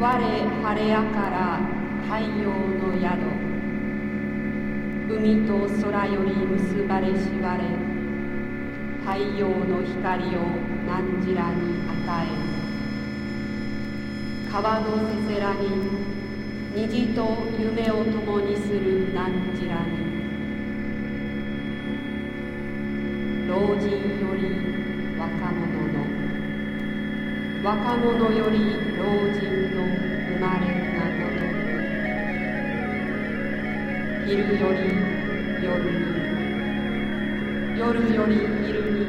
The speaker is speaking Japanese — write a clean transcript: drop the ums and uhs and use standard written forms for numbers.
晴れやから太陽の宿、海と空より結ばれしわれ、太陽の光を汝らに与え、川のせせらに虹と夢を共にする汝らに、老人より若者の、若者より老人の生まれがごとく、昼より夜に、夜より昼に